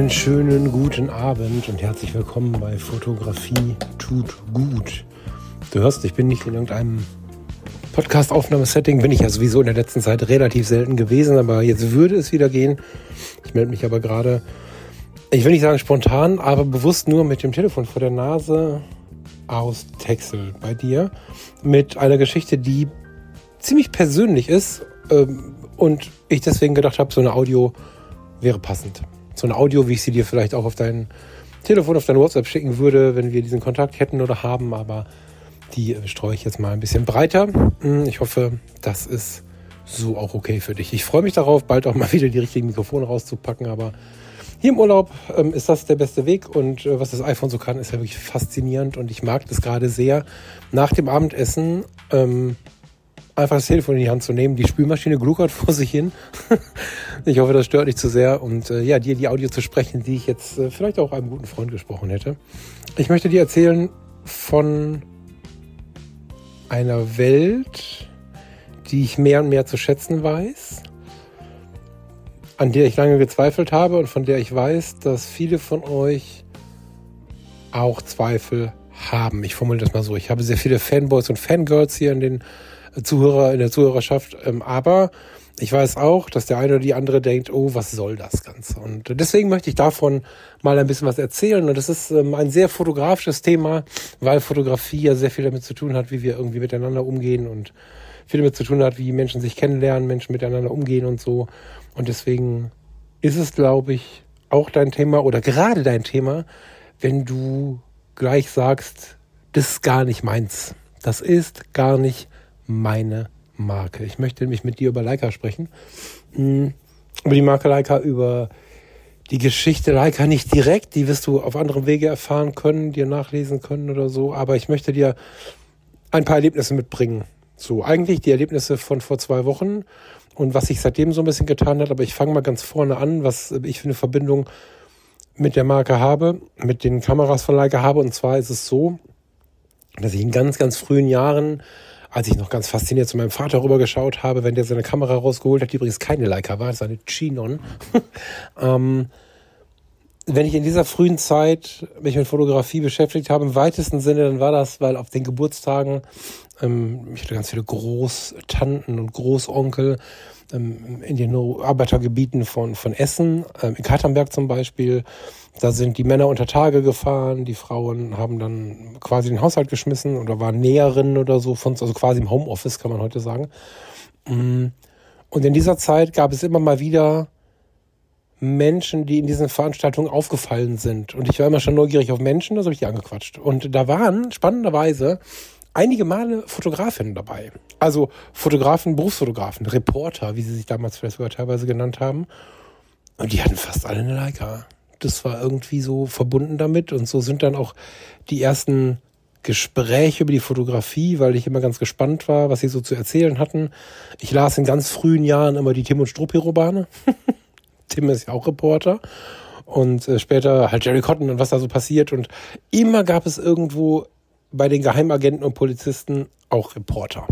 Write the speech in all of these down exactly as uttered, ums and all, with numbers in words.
Einen schönen guten Abend und herzlich willkommen bei Fotografie tut gut. Du hörst, ich bin nicht in irgendeinem Podcast-Aufnahmesetting, bin ich ja sowieso in der letzten Zeit relativ selten gewesen, aber jetzt würde es wieder gehen. Ich melde mich aber gerade, ich will nicht sagen spontan, aber bewusst nur mit dem Telefon vor der Nase aus Texel bei dir mit einer Geschichte, die ziemlich persönlich ist ähm, und ich deswegen gedacht habe, so eine Audio wäre passend. So eine Audio, wie ich sie dir vielleicht auch auf dein Telefon, auf dein WhatsApp schicken würde, wenn wir diesen Kontakt hätten oder haben, aber die streue ich jetzt mal ein bisschen breiter. Ich hoffe, das ist so auch okay für dich. Ich freue mich darauf, bald auch mal wieder die richtigen Mikrofone rauszupacken, aber hier im Urlaub ähm, ist das der beste Weg und äh, was das iPhone so kann, ist ja wirklich faszinierend und ich mag das gerade sehr, nach dem Abendessen ähm, einfach das Telefon in die Hand zu nehmen, die Spülmaschine gluckert vor sich hin. Ich hoffe, das stört nicht zu sehr und äh, ja, dir die Audio zu sprechen, die ich jetzt äh, vielleicht auch einem guten Freund gesprochen hätte. Ich möchte dir erzählen von einer Welt, die ich mehr und mehr zu schätzen weiß, an der ich lange gezweifelt habe und von der ich weiß, dass viele von euch auch Zweifel haben. Ich formuliere das mal so. Ich habe sehr viele Fanboys und Fangirls hier in den Zuhörer, in der Zuhörerschaft, aber ich weiß auch, dass der eine oder die andere denkt, oh, was soll das Ganze? Und deswegen möchte ich davon mal ein bisschen was erzählen. Und das ist ein sehr fotografisches Thema, weil Fotografie ja sehr viel damit zu tun hat, wie wir irgendwie miteinander umgehen und viel damit zu tun hat, wie Menschen sich kennenlernen, Menschen miteinander umgehen und so. Und deswegen ist es, glaube ich, auch dein Thema oder gerade dein Thema, wenn du gleich sagst, das ist gar nicht meins. Das ist gar nicht meine Marke. Ich möchte nämlich mit dir über Leica sprechen. Über die Marke Leica, über die Geschichte Leica nicht direkt, die wirst du auf anderem Wege erfahren können, dir nachlesen können oder so, aber ich möchte dir ein paar Erlebnisse mitbringen. So, eigentlich die Erlebnisse von vor zwei Wochen und was sich seitdem so ein bisschen getan hat, aber ich fange mal ganz vorne an, was ich für eine Verbindung mit der Marke habe, mit den Kameras von Leica habe, und zwar ist es so, dass ich in ganz, ganz frühen Jahren, als ich noch ganz fasziniert zu meinem Vater rübergeschaut habe, wenn der seine Kamera rausgeholt hat, die übrigens keine Leica war, das war eine Chinon. ähm, wenn ich in dieser frühen Zeit mich mit Fotografie beschäftigt habe, im weitesten Sinne, dann war das, weil auf den Geburtstagen, ähm, ich hatte ganz viele Großtanten und Großonkel ähm, in den Arbeitergebieten von, von Essen, ähm, in Katernberg zum Beispiel. Da sind die Männer unter Tage gefahren, die Frauen haben dann quasi den Haushalt geschmissen oder waren Näherinnen oder so, von, also quasi im Homeoffice, kann man heute sagen. Und in dieser Zeit gab es immer mal wieder Menschen, die in diesen Veranstaltungen aufgefallen sind. Und ich war immer schon neugierig auf Menschen, das habe ich die angequatscht. Und da waren spannenderweise einige Male Fotografinnen dabei. Also Fotografen, Berufsfotografen, Reporter, wie sie sich damals vielleicht sogar teilweise genannt haben. Und die hatten fast alle eine Leica. Das war irgendwie so verbunden damit und so sind dann auch die ersten Gespräche über die Fotografie, weil ich immer ganz gespannt war, was sie so zu erzählen hatten. Ich las in ganz frühen Jahren immer die Tim und Struppi-Romane. Tim ist ja auch Reporter und äh, später halt Jerry Cotton und was da so passiert und immer gab es irgendwo bei den Geheimagenten und Polizisten auch Reporter.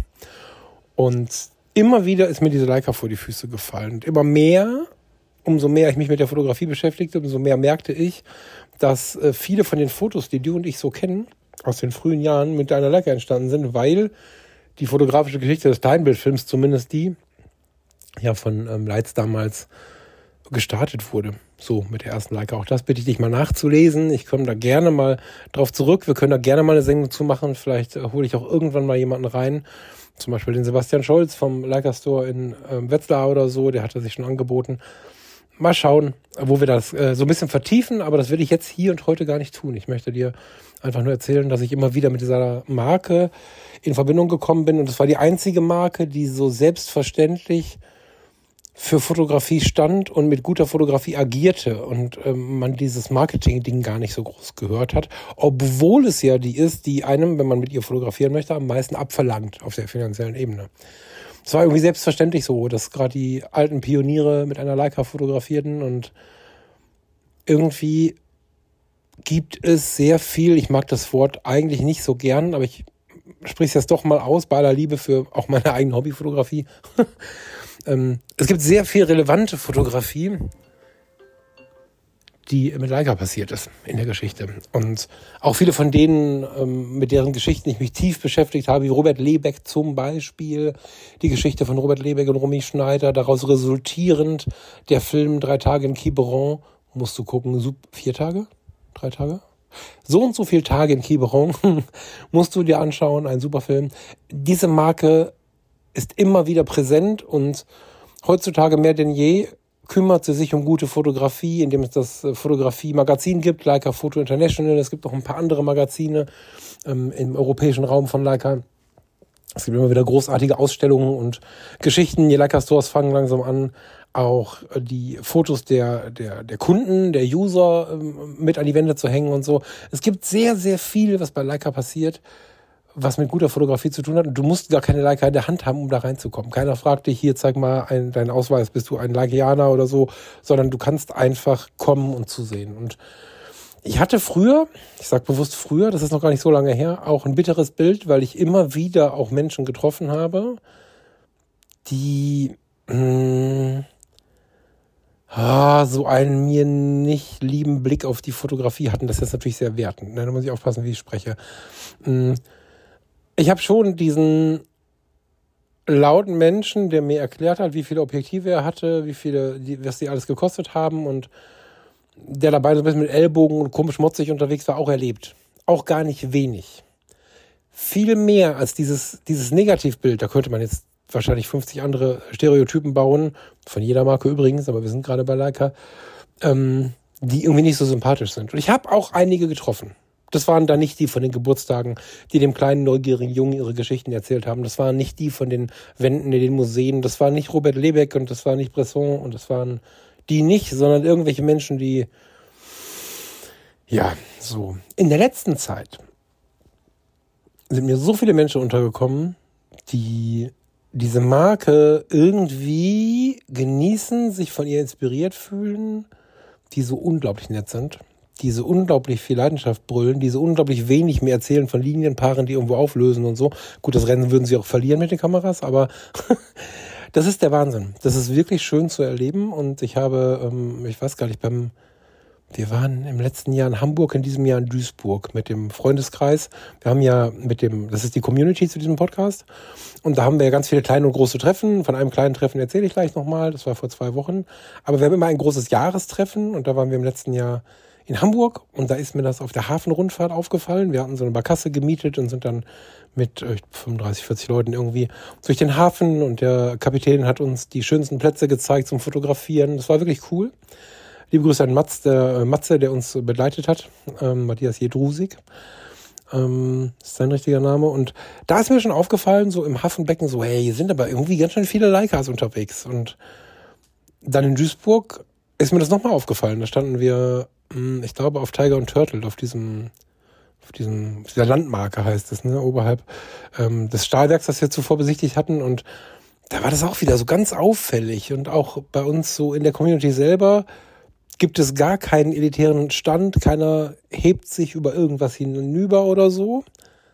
Und immer wieder ist mir diese Leica vor die Füße gefallen und immer mehr. Umso mehr ich mich mit der Fotografie beschäftigte, umso mehr merkte ich, dass äh, viele von den Fotos, die du und ich so kennen, aus den frühen Jahren mit einer Leica entstanden sind, weil die fotografische Geschichte des Steinbildfilms, zumindest die, ja von ähm, Leitz damals gestartet wurde. So, mit der ersten Leica. Auch das bitte ich dich mal nachzulesen. Ich komme da gerne mal drauf zurück. Wir können da gerne mal eine Sendung zu machen. Vielleicht äh, hole ich auch irgendwann mal jemanden rein. Zum Beispiel den Sebastian Scholz vom Leica Store in ähm, Wetzlar oder so. Der hatte sich schon angeboten. Mal schauen, wo wir das äh, so ein bisschen vertiefen, aber das will ich jetzt hier und heute gar nicht tun. Ich möchte dir einfach nur erzählen, dass ich immer wieder mit dieser Marke in Verbindung gekommen bin und es war die einzige Marke, die so selbstverständlich für Fotografie stand und mit guter Fotografie agierte und ähm, man dieses Marketing-Ding gar nicht so groß gehört hat, obwohl es ja die ist, die einem, wenn man mit ihr fotografieren möchte, am meisten abverlangt auf der finanziellen Ebene. Es war irgendwie selbstverständlich so, dass gerade die alten Pioniere mit einer Leica fotografierten und irgendwie gibt es sehr viel, ich mag das Wort eigentlich nicht so gern, aber ich spreche es jetzt doch mal aus, bei aller Liebe für auch meine eigene Hobbyfotografie. ähm, es gibt sehr viel relevante Fotografie, die mit Leica passiert ist in der Geschichte. Und auch viele von denen, ähm, mit deren Geschichten ich mich tief beschäftigt habe, wie Robert Lebeck zum Beispiel, die Geschichte von Robert Lebeck und Romy Schneider, daraus resultierend der Film Drei Tage in Quiberon, musst du gucken, vier Tage? Drei Tage? So und so viele Tage in Quiberon musst du dir anschauen, ein super Film. Diese Marke ist immer wieder präsent und heutzutage mehr denn je kümmert sie sich um gute Fotografie, indem es das Fotografie-Magazin gibt, Leica Photo International. Es gibt auch ein paar andere Magazine ähm, im europäischen Raum von Leica. Es gibt immer wieder großartige Ausstellungen und Geschichten. Die Leica-Stores fangen langsam an, auch die Fotos der, der, der Kunden, der User ähm, mit an die Wände zu hängen und so. Es gibt sehr, sehr viel, was bei Leica passiert, was mit guter Fotografie zu tun hat. Und du musst gar keine Leica in der Hand haben, um da reinzukommen. Keiner fragt dich, hier, zeig mal ein, deinen Ausweis, bist du ein Leicianer oder so, sondern du kannst einfach kommen und zusehen. Und ich hatte früher, ich sag bewusst früher, das ist noch gar nicht so lange her, auch ein bitteres Bild, weil ich immer wieder auch Menschen getroffen habe, die mh, ah, so einen mir nicht lieben Blick auf die Fotografie hatten. Das ist jetzt natürlich sehr wertend. Da muss ich aufpassen, wie ich spreche. Mh, Ich habe schon diesen lauten Menschen, der mir erklärt hat, wie viele Objektive er hatte, wie viele, die, was die alles gekostet haben und der dabei so ein bisschen mit Ellbogen und komisch motzig unterwegs war, auch erlebt. Auch gar nicht wenig. Viel mehr als dieses, dieses Negativbild. Da könnte man jetzt wahrscheinlich fünfzig andere Stereotypen bauen, von jeder Marke übrigens, aber wir sind gerade bei Leica, ähm, die irgendwie nicht so sympathisch sind. Und ich habe auch einige getroffen. Das waren da nicht die von den Geburtstagen, die dem kleinen, neugierigen Jungen ihre Geschichten erzählt haben. Das waren nicht die von den Wänden in den Museen. Das war nicht Robert Lebeck und das war nicht Bresson und das waren die nicht, sondern irgendwelche Menschen, die, ja, so. In der letzten Zeit sind mir so viele Menschen untergekommen, die diese Marke irgendwie genießen, sich von ihr inspiriert fühlen, die so unglaublich nett sind. Die so unglaublich viel Leidenschaft brüllen, die so unglaublich wenig mehr erzählen von Linienpaaren, die irgendwo auflösen und so. Gut, das Rennen würden sie auch verlieren mit den Kameras, aber das ist der Wahnsinn. Das ist wirklich schön zu erleben und ich habe, ähm, ich weiß gar nicht, beim, wir waren im letzten Jahr in Hamburg, in diesem Jahr in Duisburg mit dem Freundeskreis. Wir haben ja mit dem, das ist die Community zu diesem Podcast und da haben wir ja ganz viele kleine und große Treffen. Von einem kleinen Treffen erzähle ich gleich nochmal, das war vor zwei Wochen. Aber wir haben immer ein großes Jahrestreffen und da waren wir im letzten Jahr in Hamburg und da ist mir das auf der Hafenrundfahrt aufgefallen. Wir hatten so eine Barkasse gemietet und sind dann mit äh, fünfunddreißig, vierzig Leuten irgendwie durch den Hafen und der Kapitän hat uns die schönsten Plätze gezeigt zum Fotografieren. Das war wirklich cool. Liebe Grüße an Mats, der, äh, Matze, der uns begleitet hat, ähm, Matthias Jedrusig, ähm, ist sein richtiger Name. Und da ist mir schon aufgefallen, so im Hafenbecken, so hey, hier sind aber irgendwie ganz schön viele Leicas unterwegs. Und dann in Duisburg ist mir das nochmal aufgefallen. Da standen wir, ich glaube, auf Tiger und Turtle, auf diesem, auf diesem, dieser Landmarke heißt es, ne, oberhalb ähm, des Stahlwerks, das wir zuvor besichtigt hatten. Und da war das auch wieder so ganz auffällig. Und auch bei uns so in der Community selber gibt es gar keinen elitären Stand. Keiner hebt sich über irgendwas hinüber oder so.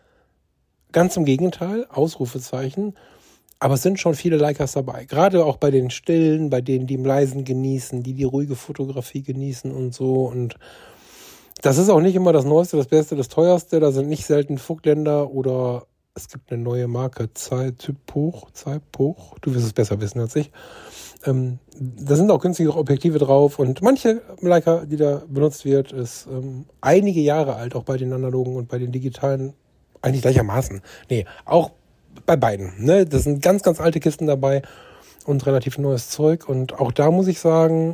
Ganz im Gegenteil, Ausrufezeichen. Aber es sind schon viele Leicas dabei. Gerade auch bei den Stillen, bei denen, die im Leisen genießen, die die ruhige Fotografie genießen und so. Und das ist auch nicht immer das Neueste, das Beste, das Teuerste. Da sind nicht selten Vogtländer oder es gibt eine neue Marke, Zeipoch, Zeipoch. Du wirst es besser wissen als ich. Ähm, da sind auch günstige Objektive drauf. Und manche Leica, die da benutzt wird, ist ähm, einige Jahre alt, auch bei den analogen und bei den digitalen. Eigentlich gleichermaßen. Nee, auch bei beiden, ne? Das sind ganz, ganz alte Kisten dabei und relativ neues Zeug. Und auch da muss ich sagen,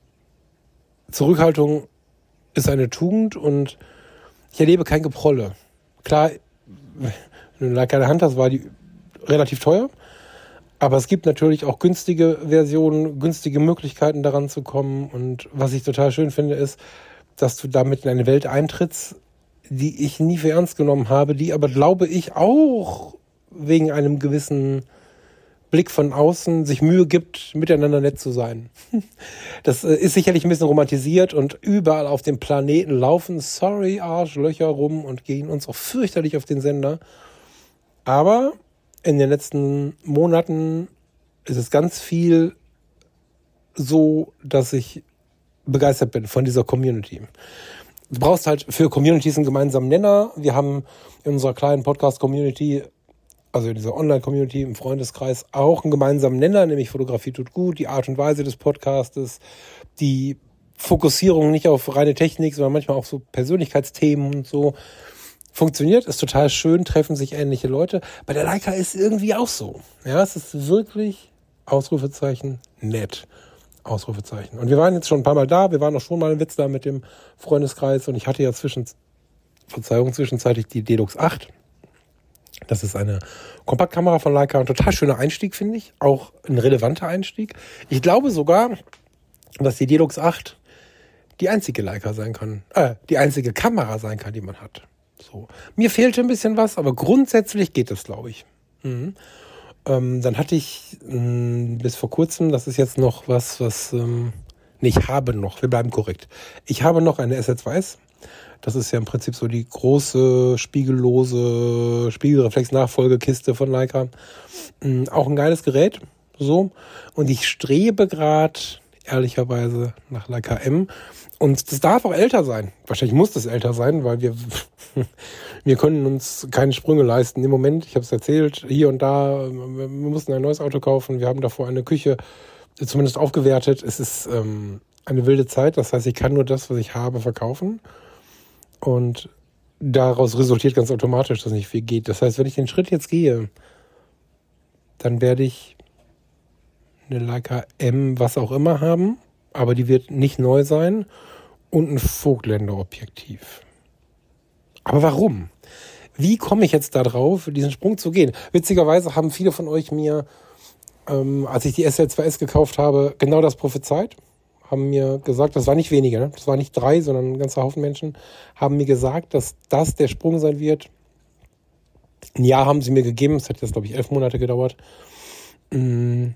Zurückhaltung ist eine Tugend und ich erlebe kein Geprolle. Klar, wenn du eine Leica in der Hand hast, war die relativ teuer. Aber es gibt natürlich auch günstige Versionen, günstige Möglichkeiten daran zu kommen. Und was ich total schön finde, ist, dass du damit in eine Welt eintrittst, die ich nie für ernst genommen habe, die aber, glaube ich, auch wegen einem gewissen Blick von außen sich Mühe gibt, miteinander nett zu sein. Das ist sicherlich ein bisschen romantisiert und überall auf dem Planeten laufen, sorry, Arschlöcher rum und gehen uns auch fürchterlich auf den Sender. Aber in den letzten Monaten ist es ganz viel so, dass ich begeistert bin von dieser Community. Du brauchst halt für Communities einen gemeinsamen Nenner. Wir haben in unserer kleinen Podcast-Community, also in dieser Online-Community im Freundeskreis, auch einen gemeinsamen Nenner, nämlich Fotografie tut gut, die Art und Weise des Podcastes, die Fokussierung nicht auf reine Technik, sondern manchmal auch so Persönlichkeitsthemen und so. Funktioniert, ist total schön, treffen sich ähnliche Leute. Bei der Leica ist irgendwie auch so. Ja, es ist wirklich, Ausrufezeichen, nett. Ausrufezeichen. Und wir waren jetzt schon ein paar Mal da, wir waren auch schon mal in Wetzlar mit dem Freundeskreis und ich hatte ja zwischen, Verzeihung, zwischenzeitlich die Dedux acht. Das ist eine Kompaktkamera von Leica, ein total schöner Einstieg, finde ich. Auch ein relevanter Einstieg. Ich glaube sogar, dass die Dedux acht die einzige Leica sein kann, äh, die einzige Kamera sein kann, die man hat. So. Mir fehlte ein bisschen was, aber grundsätzlich geht das, glaube ich. Mhm. Ähm, dann hatte ich mh, bis vor kurzem, das ist jetzt noch was, was, ähm, nee, ich habe noch, wir bleiben korrekt. Ich habe noch eine S L zwei S. Das ist ja im Prinzip so die große, spiegellose Spiegelreflex-Nachfolgekiste von Leica. Ähm, auch ein geiles Gerät, so. Und ich strebe gerade, ehrlicherweise, nach Leica M. Und das darf auch älter sein. Wahrscheinlich muss das älter sein, weil wir wir können uns keine Sprünge leisten. Im Moment, ich habe es erzählt, hier und da, wir mussten ein neues Auto kaufen. Wir haben davor eine Küche zumindest aufgewertet. Es ist ähm, eine wilde Zeit. Das heißt, ich kann nur das, was ich habe, verkaufen. Und daraus resultiert ganz automatisch, dass nicht viel geht. Das heißt, wenn ich den Schritt jetzt gehe, dann werde ich eine Leica M, was auch immer haben. Aber die wird nicht neu sein. Und ein Vogtländer-Objektiv. Aber warum? Wie komme ich jetzt da drauf, diesen Sprung zu gehen? Witzigerweise haben viele von euch mir, ähm, als ich die S L zwei S gekauft habe, genau das prophezeit. Haben mir gesagt, das war nicht wenige, ne? Das war nicht drei, sondern ein ganzer Haufen Menschen, haben mir gesagt, dass das der Sprung sein wird. Ein Jahr haben sie mir gegeben, es hat jetzt, glaube ich, elf Monate gedauert, mh,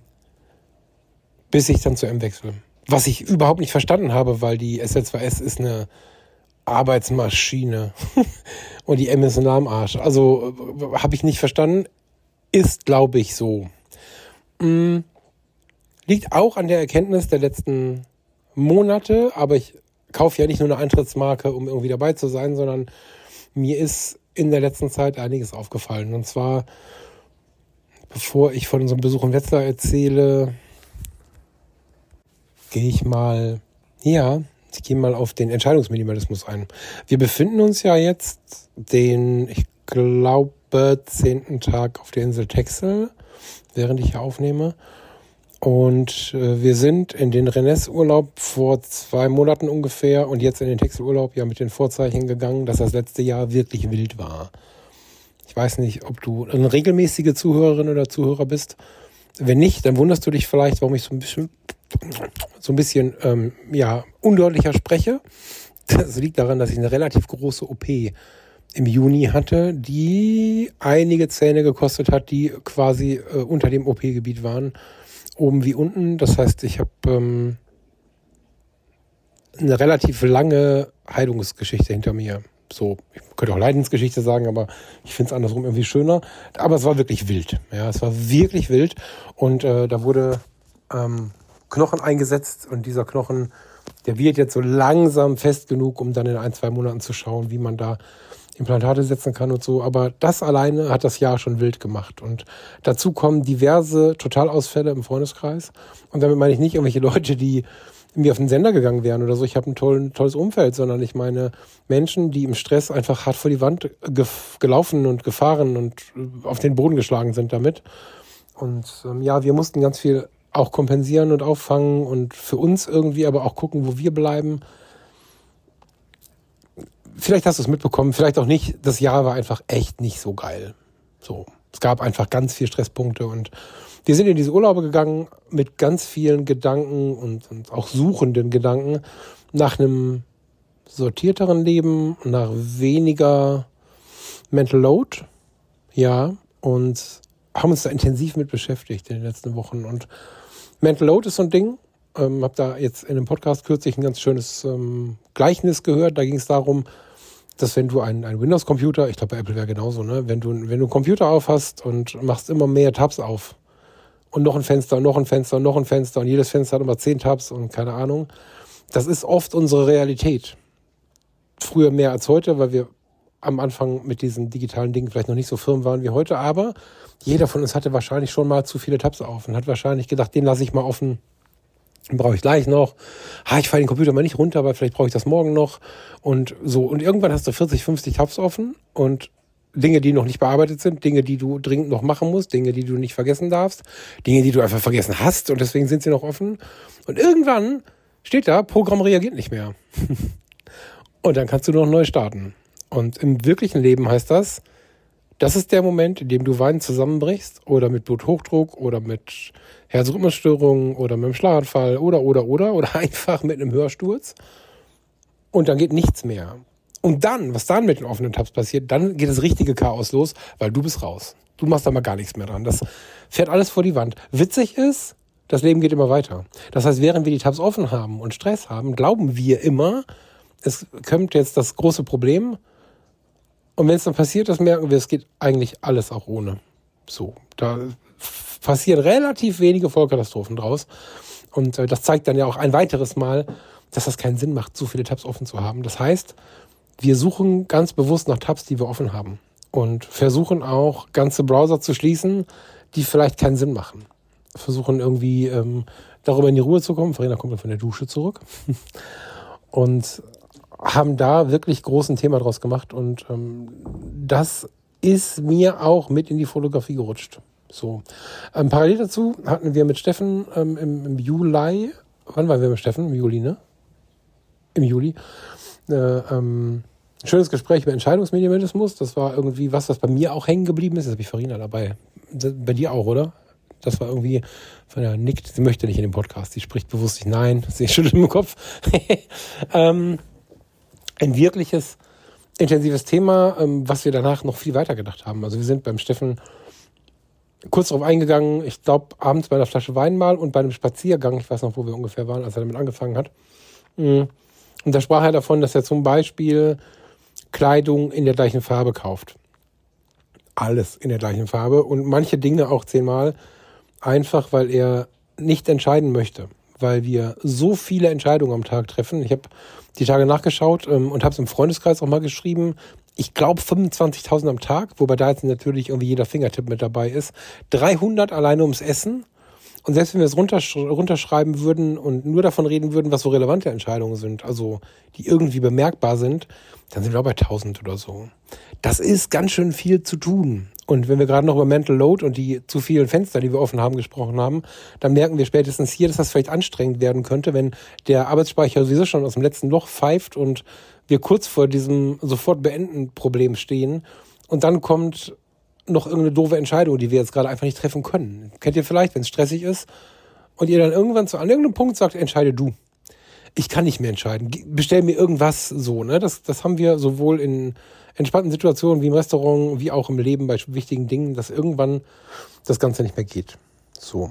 bis ich dann zu M wechsle. Was ich überhaupt nicht verstanden habe, weil die S L zwei S ist eine Arbeitsmaschine und die M ist ein Arsch. Also habe ich nicht verstanden, ist, glaube ich, so. Hm. Liegt auch an der Erkenntnis der letzten Monate, aber ich kaufe ja nicht nur eine Eintrittsmarke, um irgendwie dabei zu sein, sondern mir ist in der letzten Zeit einiges aufgefallen. Und zwar, bevor ich von unserem Besuch in Wetzlar erzähle, gehe ich mal, ja, ich gehe mal auf den Entscheidungsminimalismus ein. Wir befinden uns ja jetzt den, ich glaube, zehnten Tag auf der Insel Texel, während ich hier aufnehme. Und äh, wir sind in den Rennes-Urlaub vor zwei Monaten ungefähr und jetzt in den Texel-Urlaub ja mit den Vorzeichen gegangen, dass das letzte Jahr wirklich wild war. Ich weiß nicht, ob du eine regelmäßige Zuhörerin oder Zuhörer bist. Wenn nicht, dann wunderst du dich vielleicht, warum ich so ein bisschen so ein bisschen ähm, ja undeutlicher spreche. Das liegt daran, dass ich eine relativ große O P im Juni hatte, die einige Zähne gekostet hat, die quasi äh, unter dem O P-Gebiet waren, oben wie unten. Das heißt, ich habe ähm, eine relativ lange Heilungsgeschichte hinter mir. So, ich könnte auch Leidensgeschichte sagen, aber ich finde es andersrum irgendwie schöner. Aber es war wirklich wild. Ja, es war wirklich wild. Und äh, da wurde ähm, Knochen eingesetzt und dieser Knochen, der wird jetzt so langsam fest genug, um dann in ein, zwei Monaten zu schauen, wie man da Implantate setzen kann und so. Aber das alleine hat das Jahr schon wild gemacht. Und dazu kommen diverse Totalausfälle im Freundeskreis. Und damit meine ich nicht irgendwelche Leute, die mir auf den Sender gegangen wären oder so. Ich habe ein toll, tolles Umfeld, sondern ich meine Menschen, die im Stress einfach hart vor die Wand gef- gelaufen und gefahren und auf den Boden geschlagen sind damit. Und ähm, ja, wir mussten ganz viel auch kompensieren und auffangen und für uns irgendwie aber auch gucken, wo wir bleiben. Vielleicht hast du es mitbekommen, vielleicht auch nicht. Das Jahr war einfach echt nicht so geil. So, es gab einfach ganz viele Stresspunkte und wir sind in diese Urlaube gegangen mit ganz vielen Gedanken und, und auch suchenden Gedanken nach einem sortierteren Leben, nach weniger Mental Load, ja, und haben uns da intensiv mit beschäftigt in den letzten Wochen. Und Mental Load ist so ein Ding. Ähm, habe da jetzt in einem Podcast kürzlich ein ganz schönes ähm, Gleichnis gehört. Da ging es darum, dass wenn du einen, einen Windows-Computer, ich glaube bei Apple wäre genauso, ne, wenn du, wenn du einen Computer auf hast und machst immer mehr Tabs auf und noch ein Fenster, noch ein Fenster, noch ein Fenster und jedes Fenster hat immer zehn Tabs und keine Ahnung, das ist oft unsere Realität. Früher mehr als heute, weil wir am Anfang mit diesen digitalen Dingen vielleicht noch nicht so firm waren wie heute, aber jeder von uns hatte wahrscheinlich schon mal zu viele Tabs auf und hat wahrscheinlich gedacht, den lasse ich mal offen, den brauche ich gleich noch. Ha, ich fahre den Computer mal nicht runter, weil vielleicht brauche ich das morgen noch und so. Und irgendwann hast du vierzig, fünfzig Tabs offen und Dinge, die noch nicht bearbeitet sind, Dinge, die du dringend noch machen musst, Dinge, die du nicht vergessen darfst, Dinge, die du einfach vergessen hast und deswegen sind sie noch offen. Und irgendwann steht da, Programm reagiert nicht mehr. Und dann kannst du noch neu starten. Und im wirklichen Leben heißt das, das ist der Moment, in dem du weinend zusammenbrichst oder mit Bluthochdruck oder mit Herzrhythmusstörungen oder mit einem Schlaganfall oder, oder, oder, oder einfach mit einem Hörsturz. Und dann geht nichts mehr. Und dann, was dann mit den offenen Tabs passiert, dann geht das richtige Chaos los, weil du bist raus. Du machst da mal gar nichts mehr dran. Das fährt alles vor die Wand. Witzig ist, das Leben geht immer weiter. Das heißt, während wir die Tabs offen haben und Stress haben, glauben wir immer, es kommt jetzt das große Problem. Und wenn es dann passiert ist, merken wir, es geht eigentlich alles auch ohne. So, da passieren relativ wenige Vollkatastrophen draus. Und äh, das zeigt dann ja auch ein weiteres Mal, dass das keinen Sinn macht, so viele Tabs offen zu haben. Das heißt, wir suchen ganz bewusst nach Tabs, die wir offen haben. Und versuchen auch, ganze Browser zu schließen, die vielleicht keinen Sinn machen. Versuchen irgendwie ähm, darüber in die Ruhe zu kommen. Verena kommt dann von der Dusche zurück. Und haben da wirklich großen Thema draus gemacht. Und ähm, das ist mir auch mit in die Fotografie gerutscht. So. Ähm, parallel dazu hatten wir mit Steffen ähm, im, im Juli, wann waren wir mit Steffen? Im Juli, ne? Im Juli. Äh, ähm, ein schönes Gespräch über Entscheidungsminimalismus. Das war irgendwie was, was bei mir auch hängen geblieben ist. Jetzt habe ich Farina dabei. Bei dir auch, oder? Das war irgendwie, von der nickt, sie möchte nicht in dem Podcast. Sie spricht bewusst nicht nein. Sie schüttelt im Kopf. ähm, ein wirkliches, intensives Thema, ähm, was wir danach noch viel weiter gedacht haben. Also wir sind beim Steffen kurz darauf eingegangen, ich glaube abends bei einer Flasche Wein mal und bei einem Spaziergang, ich weiß noch, wo wir ungefähr waren, als er damit angefangen hat. Und da sprach er davon, dass er zum Beispiel Kleidung in der gleichen Farbe kauft. Alles in der gleichen Farbe und manche Dinge auch zehnmal, einfach weil er nicht entscheiden möchte. Weil wir so viele Entscheidungen am Tag treffen. Ich habe die Tage nachgeschaut ähm, und habe es im Freundeskreis auch mal geschrieben. Ich glaube fünfundzwanzigtausend am Tag, wobei da jetzt natürlich irgendwie jeder Fingertipp mit dabei ist. dreihundert alleine ums Essen. Und selbst wenn wir es runtersch- runterschreiben würden und nur davon reden würden, was so relevante Entscheidungen sind, also die irgendwie bemerkbar sind, dann sind wir auch bei tausend oder so. Das ist ganz schön viel zu tun. Und wenn wir gerade noch über Mental Load und die zu vielen Fenster, die wir offen haben, gesprochen haben, dann merken wir spätestens hier, dass das vielleicht anstrengend werden könnte, wenn der Arbeitsspeicher sowieso schon aus dem letzten Loch pfeift und wir kurz vor diesem sofort beenden Problem stehen und dann kommt noch irgendeine doofe Entscheidung, die wir jetzt gerade einfach nicht treffen können. Kennt ihr vielleicht, wenn es stressig ist und ihr dann irgendwann zu an irgendeinem Punkt sagt, entscheide du. Ich kann nicht mehr entscheiden. Bestell mir irgendwas so, ne? Das, das haben wir sowohl in entspannten Situationen wie im Restaurant, wie auch im Leben bei wichtigen Dingen, dass irgendwann das Ganze nicht mehr geht. So.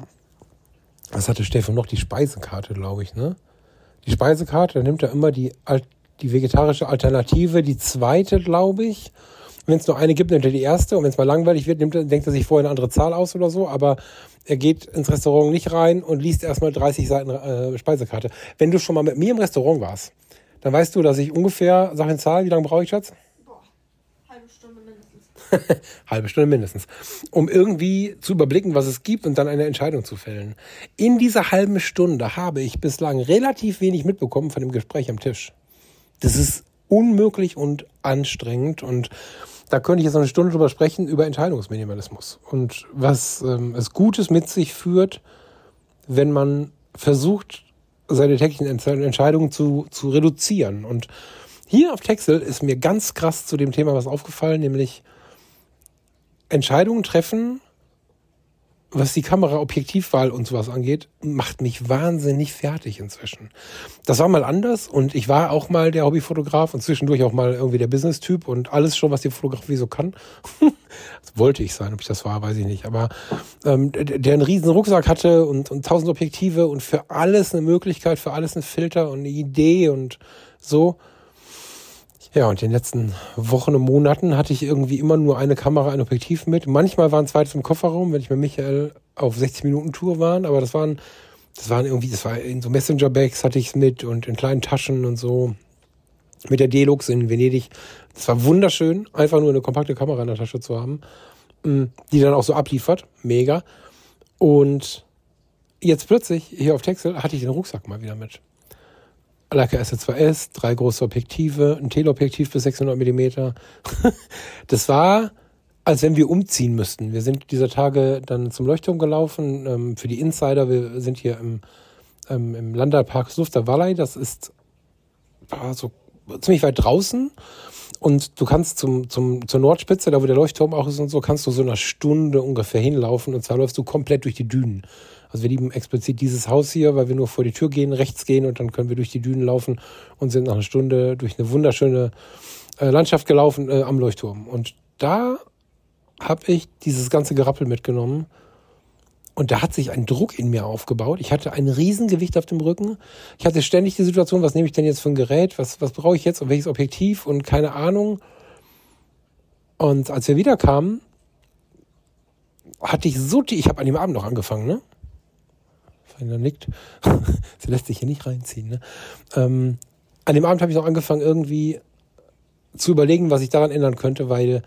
Was hatte Stefan noch? Die Speisekarte, glaube ich, ne? Die Speisekarte, da nimmt er immer die, die vegetarische Alternative, die zweite, glaube ich. Wenn es nur eine gibt, nimmt er die erste. Und wenn es mal langweilig wird, nimmt er, denkt er sich vorher eine andere Zahl aus oder so. Aber er geht ins Restaurant nicht rein und liest erstmal dreißig Seiten äh, Speisekarte. Wenn du schon mal mit mir im Restaurant warst, dann weißt du, dass ich ungefähr, sag in Zahl, wie lange brauche ich, Schatz? Boah, halbe Stunde mindestens. Halbe Stunde mindestens. Um irgendwie zu überblicken, was es gibt und dann eine Entscheidung zu fällen. In dieser halben Stunde habe ich bislang relativ wenig mitbekommen von dem Gespräch am Tisch. Das ist unmöglich und anstrengend und da könnte ich jetzt noch eine Stunde drüber sprechen, über Entscheidungsminimalismus und was ähm, es Gutes mit sich führt, wenn man versucht, seine täglichen Entscheidungen zu, zu reduzieren. Und hier auf Texel ist mir ganz krass zu dem Thema was aufgefallen, nämlich Entscheidungen treffen, was die Kamera-Objektivwahl und sowas angeht, macht mich wahnsinnig fertig inzwischen. Das war mal anders und ich war auch mal der Hobbyfotograf und zwischendurch auch mal irgendwie der Business-Typ und alles schon, was die Fotografie so kann. Das wollte ich sein, ob ich das war, weiß ich nicht. Aber ähm, der, der einen riesen Rucksack hatte und, und tausend Objektive und für alles eine Möglichkeit, für alles ein Filter und eine Idee und so. Ja, und in den letzten Wochen und Monaten hatte ich irgendwie immer nur eine Kamera, ein Objektiv mit. Manchmal waren zweites im Kofferraum, wenn ich mit Michael auf sechzig Minuten Tour waren, aber das waren Das waren irgendwie, das war in so Messenger-Bags hatte ich es mit und in kleinen Taschen und so. Mit der Delux in Venedig. Das war wunderschön, einfach nur eine kompakte Kamera in der Tasche zu haben, die dann auch so abliefert. Mega. Und jetzt plötzlich, hier auf Texel, hatte ich den Rucksack mal wieder mit. Leica S zwei S, drei große Objektive, ein Teleobjektiv bis sechshundert Millimeter. Das war, als wenn wir umziehen müssten. Wir sind dieser Tage dann zum Leuchtturm gelaufen, ähm, für die Insider. Wir sind hier im, ähm, im Landalpark Sufter Valley. Das ist ah, so ziemlich weit draußen. Und du kannst zum, zum, zur Nordspitze, da wo der Leuchtturm auch ist und so, kannst du so eine Stunde ungefähr hinlaufen. Und zwar läufst du komplett durch die Dünen. Also wir lieben explizit dieses Haus hier, weil wir nur vor die Tür gehen, rechts gehen und dann können wir durch die Dünen laufen und sind nach einer Stunde durch eine wunderschöne äh, Landschaft gelaufen äh, am Leuchtturm. Und da habe ich dieses ganze Gerappel mitgenommen und da hat sich ein Druck in mir aufgebaut. Ich hatte ein Riesengewicht auf dem Rücken. Ich hatte ständig die Situation, was nehme ich denn jetzt für ein Gerät, was, was brauche ich jetzt und welches Objektiv und keine Ahnung. Und als wir wieder kamen, hatte ich so, die, ich habe an dem Abend noch angefangen, ne? Feiner nickt. Sie lässt sich hier nicht reinziehen, ne? Ähm, an dem Abend habe ich noch angefangen, irgendwie zu überlegen, was ich daran ändern könnte, weil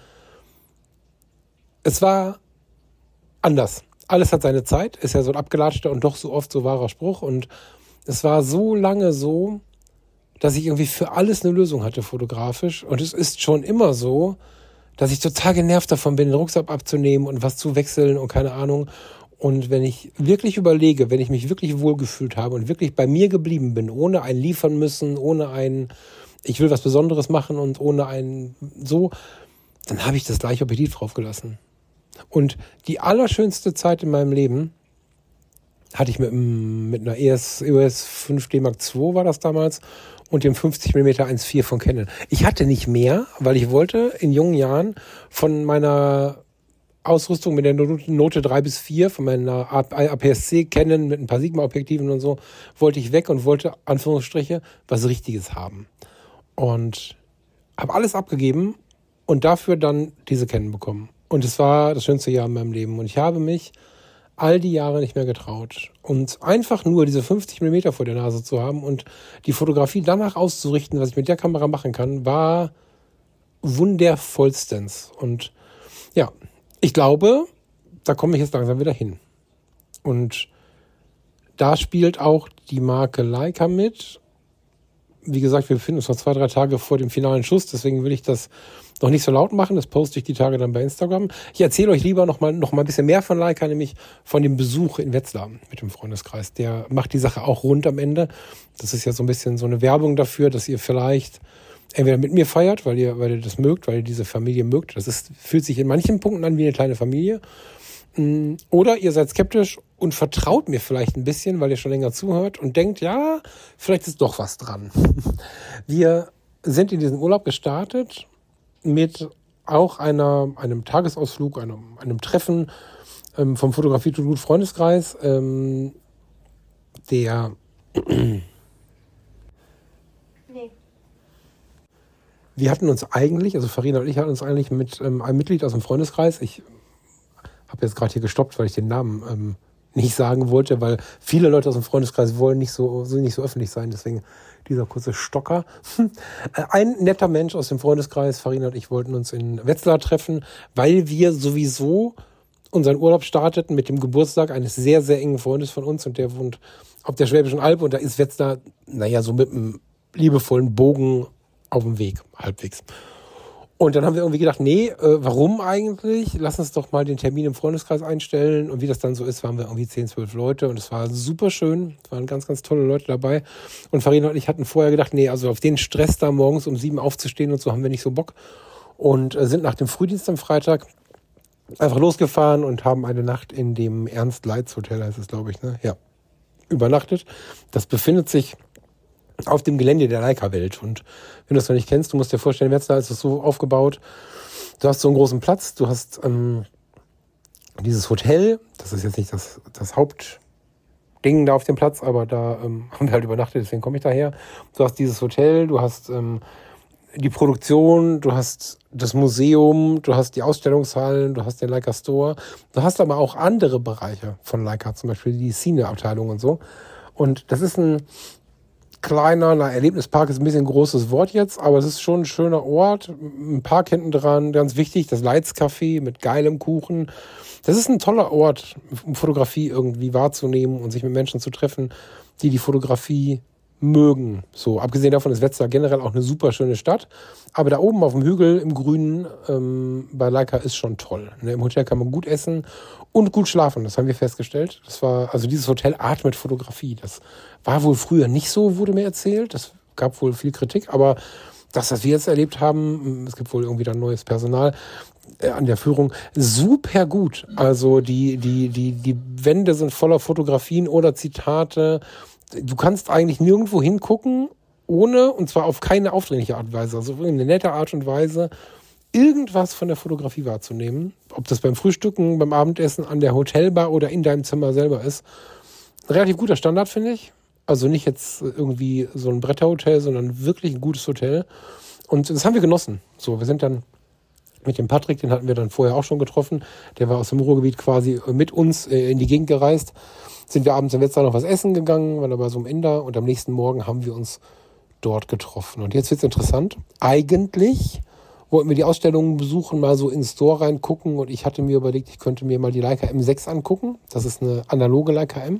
es war anders. Alles hat seine Zeit, ist ja so ein abgelatschter und doch so oft so wahrer Spruch. Und es war so lange so, dass ich irgendwie für alles eine Lösung hatte fotografisch. Und es ist schon immer so, dass ich total genervt davon bin, den Rucksack abzunehmen und was zu wechseln und keine Ahnung. Und wenn ich wirklich überlege, wenn ich mich wirklich wohlgefühlt habe und wirklich bei mir geblieben bin, ohne ein liefern müssen, ohne ein, ich will was Besonderes machen und ohne ein so, dann habe ich das gleiche Objektiv draufgelassen. Und die allerschönste Zeit in meinem Leben hatte ich mit, mit einer E O S fünf D Mark zwei war das damals und dem fünfzig Millimeter eins Komma vier von Canon. Ich hatte nicht mehr, weil ich wollte in jungen Jahren von meiner Ausrüstung mit der Note drei bis vier, von meiner A P S C Canon mit ein paar Sigma-Objektiven und so, wollte ich weg und wollte, Anführungsstriche, was Richtiges haben. Und habe alles abgegeben und dafür dann diese Canon bekommen. Und es war das schönste Jahr in meinem Leben. Und ich habe mich all die Jahre nicht mehr getraut. Und einfach nur diese fünfzig Millimeter vor der Nase zu haben und die Fotografie danach auszurichten, was ich mit der Kamera machen kann, war wundervollstens. Und ja, ich glaube, da komme ich jetzt langsam wieder hin. Und da spielt auch die Marke Leica mit. Wie gesagt, wir befinden uns noch zwei, drei Tage vor dem finalen Schuss, deswegen will ich das noch nicht so laut machen. Das poste ich die Tage dann bei Instagram. Ich erzähle euch lieber noch mal, noch mal ein bisschen mehr von Leica, nämlich von dem Besuch in Wetzlar mit dem Freundeskreis. Der macht die Sache auch rund am Ende. Das ist ja so ein bisschen so eine Werbung dafür, dass ihr vielleicht entweder mit mir feiert, weil ihr, weil ihr das mögt, weil ihr diese Familie mögt. Das ist, fühlt sich in manchen Punkten an wie eine kleine Familie. Oder ihr seid skeptisch und vertraut mir vielleicht ein bisschen, weil ihr schon länger zuhört und denkt, ja, vielleicht ist doch was dran. Wir sind in diesen Urlaub gestartet mit auch einer, einem Tagesausflug, einem, einem Treffen ähm, vom Fotografie to Gut Freundeskreis, ähm, der Nee. Wir hatten uns eigentlich, also Farina und ich hatten uns eigentlich mit ähm, einem Mitglied aus dem Freundeskreis, ich habe jetzt gerade hier gestoppt, weil ich den Namen ähm, nicht sagen wollte, weil viele Leute aus dem Freundeskreis wollen nicht so, so nicht so öffentlich sein, deswegen dieser kurze Stocker. Ein netter Mensch aus dem Freundeskreis, Farina und ich, wollten uns in Wetzlar treffen, weil wir sowieso unseren Urlaub starteten mit dem Geburtstag eines sehr, sehr engen Freundes von uns und der wohnt auf der Schwäbischen Alb und da ist Wetzlar, naja, so mit einem liebevollen Bogen auf dem Weg, halbwegs. Und dann haben wir irgendwie gedacht, nee, äh, warum eigentlich? Lass uns doch mal den Termin im Freundeskreis einstellen. Und wie das dann so ist, waren wir irgendwie zehn, zwölf Leute. Und es war super schön. Es waren ganz, ganz tolle Leute dabei. Und Farina und ich hatten vorher gedacht, nee, also auf den Stress da morgens um sieben aufzustehen und so haben wir nicht so Bock. Und äh, sind nach dem Frühdienst am Freitag einfach losgefahren und haben eine Nacht in dem Ernst-Leitz-Hotel, heißt es, glaube ich, ne? Ja, übernachtet. Das befindet sich auf dem Gelände der Leica-Welt. Und wenn du es noch nicht kennst, du musst dir vorstellen, Wetzlar ist es so aufgebaut, du hast so einen großen Platz, du hast ähm, dieses Hotel, das ist jetzt nicht das, das Hauptding da auf dem Platz, aber da ähm, haben wir halt übernachtet, deswegen komme ich daher. Du hast dieses Hotel, du hast ähm, die Produktion, du hast das Museum, du hast die Ausstellungshallen, du hast den Leica Store, du hast aber auch andere Bereiche von Leica, zum Beispiel die Cine-Abteilung und so. Und das ist ein kleiner, na, Erlebnispark ist ein bisschen ein großes Wort jetzt, aber es ist schon ein schöner Ort, ein Park hinten dran, ganz wichtig, das Leitz Café mit geilem Kuchen. Das ist ein toller Ort, um Fotografie irgendwie wahrzunehmen und sich mit Menschen zu treffen, die die Fotografie mögen. So, abgesehen davon ist Wetzlar generell auch eine super schöne Stadt. Aber da oben auf dem Hügel im Grünen ähm, bei Leica ist schon toll. Ne, im Hotel kann man gut essen und gut schlafen. Das haben wir festgestellt. Das war, also dieses Hotel atmet Fotografie. Das war wohl früher nicht so, wurde mir erzählt. Das gab wohl viel Kritik. Aber das, was wir jetzt erlebt haben, es gibt wohl irgendwie dann neues Personal äh, an der Führung, super gut. Also die, die, die, die Wände sind voller Fotografien oder Zitate. Du kannst eigentlich nirgendwo hingucken, ohne, und zwar auf keine aufdringliche Art und Weise, also in eine nette Art und Weise, irgendwas von der Fotografie wahrzunehmen. Ob das beim Frühstücken, beim Abendessen, an der Hotelbar oder in deinem Zimmer selber ist. Ein relativ guter Standard, finde ich. Also nicht jetzt irgendwie so ein Bretterhotel, sondern wirklich ein gutes Hotel. Und das haben wir genossen. So, wir sind dann mit dem Patrick, den hatten wir dann vorher auch schon getroffen. Der war aus dem Ruhrgebiet quasi mit uns in die Gegend gereist. Sind wir abends in Wetzlar noch was essen gegangen, weil da war so ein Inder, und am nächsten Morgen haben wir uns dort getroffen. Und jetzt wird's interessant. Eigentlich wollten wir die Ausstellungen besuchen, mal so ins Store reingucken, und ich hatte mir überlegt, ich könnte mir mal die Leica M sechs angucken. Das ist eine analoge Leica M.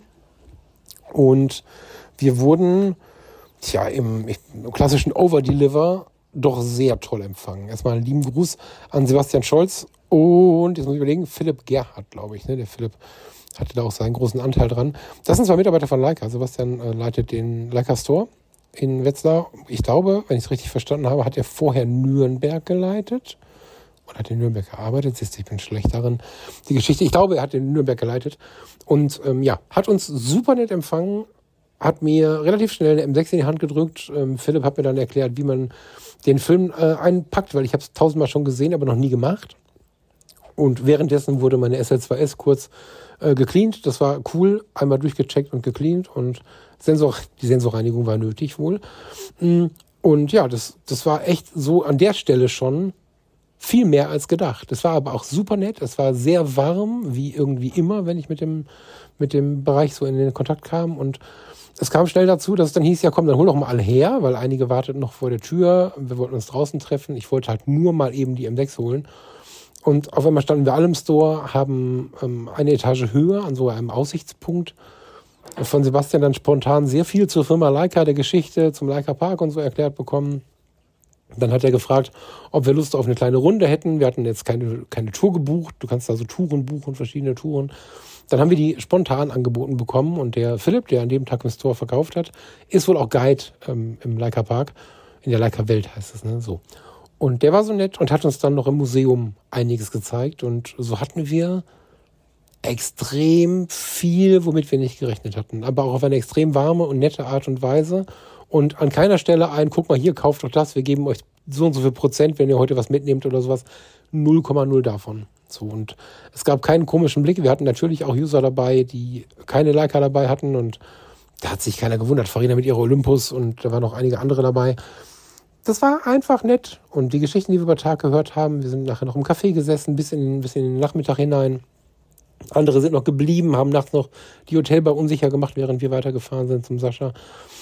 Und wir wurden, tja, im, im klassischen Overdeliver doch sehr toll empfangen. Erstmal einen lieben Gruß an Sebastian Scholz und, jetzt muss ich überlegen, Philipp Gerhardt, glaube ich, ne, der Philipp hatte da auch seinen großen Anteil dran. Das sind zwei Mitarbeiter von Leica. Sebastian äh, leitet den Leica Store in Wetzlar. Ich glaube, wenn ich es richtig verstanden habe, hat er vorher Nürnberg geleitet. Oder hat in Nürnberg gearbeitet. Siehst du, ich bin schlecht darin. Die Geschichte, ich glaube, er hat in Nürnberg geleitet. Und ähm, ja, hat uns super nett empfangen. Hat mir relativ schnell eine M sechs in die Hand gedrückt. Ähm, Philipp hat mir dann erklärt, wie man den Film äh, einpackt, weil ich habe es tausendmal schon gesehen, aber noch nie gemacht. Und währenddessen wurde meine S L zwei S kurz äh, gecleant. Das war cool. Einmal durchgecheckt und gecleant. Und Sensor, die Sensorreinigung war nötig wohl. Und ja, das, das war echt so an der Stelle schon viel mehr als gedacht. Das war aber auch super nett. Es war sehr warm, wie irgendwie immer, wenn ich mit dem, mit dem Bereich so in den Kontakt kam. Und es kam schnell dazu, dass es dann hieß, ja komm, dann hol doch mal alle her, weil einige warteten noch vor der Tür. Wir wollten uns draußen treffen. Ich wollte halt nur mal eben die M sechs holen. Und auf einmal standen wir alle im Store, haben ähm, eine Etage höher an so einem Aussichtspunkt. Von Sebastian dann spontan sehr viel zur Firma Leica, der Geschichte, zum Leica Park und so erklärt bekommen. Dann hat er gefragt, ob wir Lust auf eine kleine Runde hätten. Wir hatten jetzt keine, keine Tour gebucht. Du kannst also Touren buchen, verschiedene Touren. Dann haben wir die spontan angeboten bekommen. Und der Philipp, der an dem Tag im Store verkauft hat, ist wohl auch Guide ähm, im Leica Park. In der Leica Welt heißt es, ne? So. Und der war so nett und hat uns dann noch im Museum einiges gezeigt. Und so hatten wir extrem viel, womit wir nicht gerechnet hatten. Aber auch auf eine extrem warme und nette Art und Weise. Und an keiner Stelle ein, guck mal hier, kauft doch das, wir geben euch so und so viel Prozent, wenn ihr heute was mitnehmt oder sowas. null Komma null davon. So, und es gab keinen komischen Blick. Wir hatten natürlich auch User dabei, die keine Leica dabei hatten. Und da hat sich keiner gewundert. Farina mit ihrer Olympus und da waren noch einige andere dabei. Das war einfach nett. Und die Geschichten, die wir über Tag gehört haben, wir sind nachher noch im Café gesessen, bis in, bis in den Nachmittag hinein. Andere sind noch geblieben, haben nachts noch die Hotelbar unsicher gemacht, während wir weitergefahren sind zum Sascha.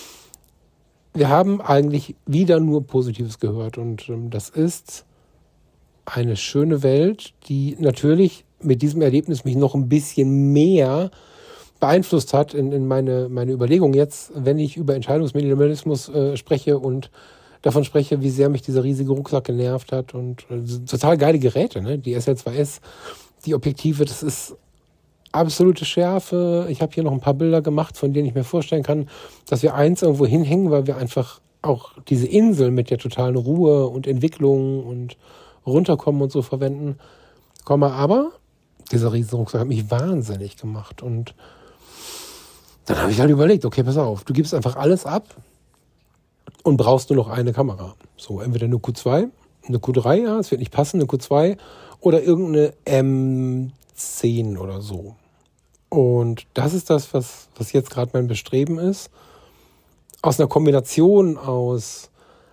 Wir haben eigentlich wieder nur Positives gehört. Und ähm, das ist eine schöne Welt, die natürlich mit diesem Erlebnis mich noch ein bisschen mehr beeinflusst hat in, in meine, meine Überlegung jetzt, wenn ich über Entscheidungsminimalismus äh, spreche und davon spreche, wie sehr mich dieser riesige Rucksack genervt hat. Und äh, total geile Geräte, ne? Die S L zwei S, die Objektive, das ist absolute Schärfe. Ich habe hier noch ein paar Bilder gemacht, von denen ich mir vorstellen kann, dass wir eins irgendwo hinhängen, weil wir einfach auch diese Insel mit der totalen Ruhe und Entwicklung und runterkommen und so verwenden. Komme aber, dieser Riesenrucksack hat mich wahnsinnig gemacht. Und dann habe ich halt überlegt, okay, pass auf, du gibst einfach alles ab und brauchst nur noch eine Kamera. So, entweder eine Q zwei, eine Q drei, ja, es wird nicht passen, eine Q zwei oder irgendeine M zehn oder so. Und das ist das, was, was jetzt gerade mein Bestreben ist. Aus einer Kombination aus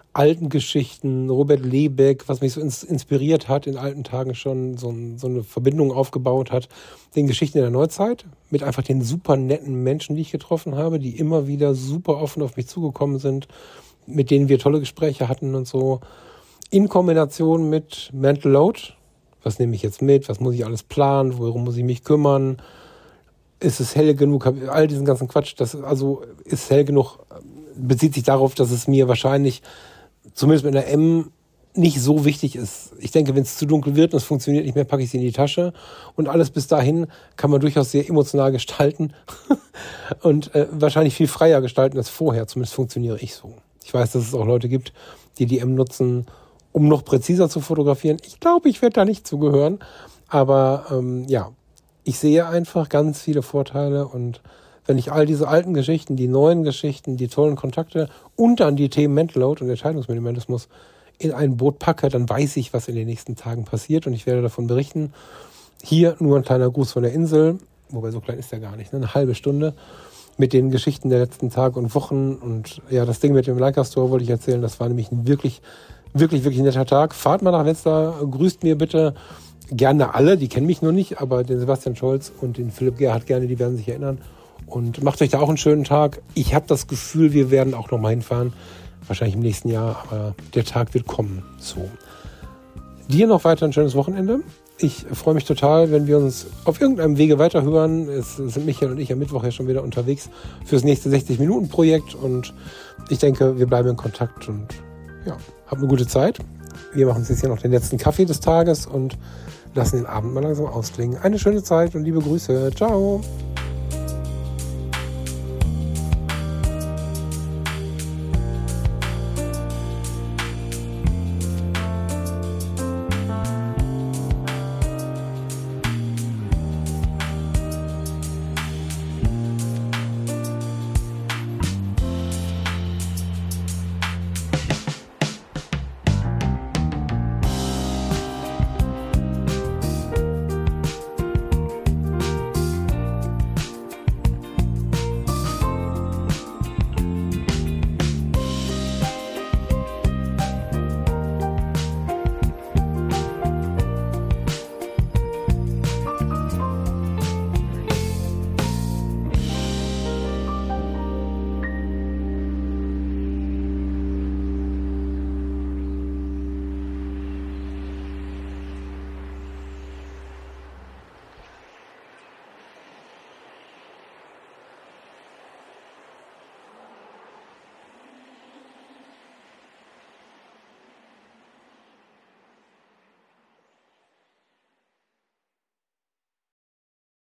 alten Geschichten, Robert Lebeck, was mich so ins, inspiriert hat, in alten Tagen schon so, ein, so eine Verbindung aufgebaut hat, den Geschichten in der Neuzeit, mit einfach den super netten Menschen, die ich getroffen habe, die immer wieder super offen auf mich zugekommen sind, mit denen wir tolle Gespräche hatten und so, in Kombination mit Mental Load. Was nehme ich jetzt mit? Was muss ich alles planen? Worum muss ich mich kümmern? Ist es hell genug? All diesen ganzen Quatsch, das also ist hell genug, bezieht sich darauf, dass es mir wahrscheinlich zumindest mit einer M nicht so wichtig ist. Ich denke, wenn es zu dunkel wird und es funktioniert nicht mehr, packe ich sie in die Tasche. Und alles bis dahin kann man durchaus sehr emotional gestalten und äh, wahrscheinlich viel freier gestalten als vorher. Zumindest funktioniere ich so. Ich weiß, dass es auch Leute gibt, die die M nutzen, um noch präziser zu fotografieren. Ich glaube, ich werde da nicht zugehören. Aber ähm, ja, ich sehe einfach ganz viele Vorteile. Und wenn ich all diese alten Geschichten, die neuen Geschichten, die tollen Kontakte und dann die Themen Mental Load und Entscheidungsminimalismus in ein Boot packe, dann weiß ich, was in den nächsten Tagen passiert. Und ich werde davon berichten. Hier nur ein kleiner Gruß von der Insel. Wobei, so klein ist der gar nicht. Ne? Eine halbe Stunde mit den Geschichten der letzten Tage und Wochen. Und ja, das Ding mit dem Leica Store wollte ich erzählen. Das war nämlich ein wirklich, wirklich, wirklich netter Tag. Fahrt mal nach Wetzlar, grüßt mir bitte gerne alle, die kennen mich nur nicht, aber den Sebastian Scholz und den Philipp Gerhardt gerne, die werden sich erinnern. Und macht euch da auch einen schönen Tag. Ich habe das Gefühl, wir werden auch noch mal hinfahren. Wahrscheinlich im nächsten Jahr, aber der Tag wird kommen. So. Dir noch weiter ein schönes Wochenende. Ich freue mich total, wenn wir uns auf irgendeinem Wege weiterhören. Es sind Michael und ich am Mittwoch ja schon wieder unterwegs fürs nächste sechzig-Minuten-Projekt. Und ich denke, wir bleiben in Kontakt und ja, habt eine gute Zeit. Wir machen uns jetzt hier noch den letzten Kaffee des Tages und lassen den Abend mal langsam ausklingen. Eine schöne Zeit und liebe Grüße. Ciao.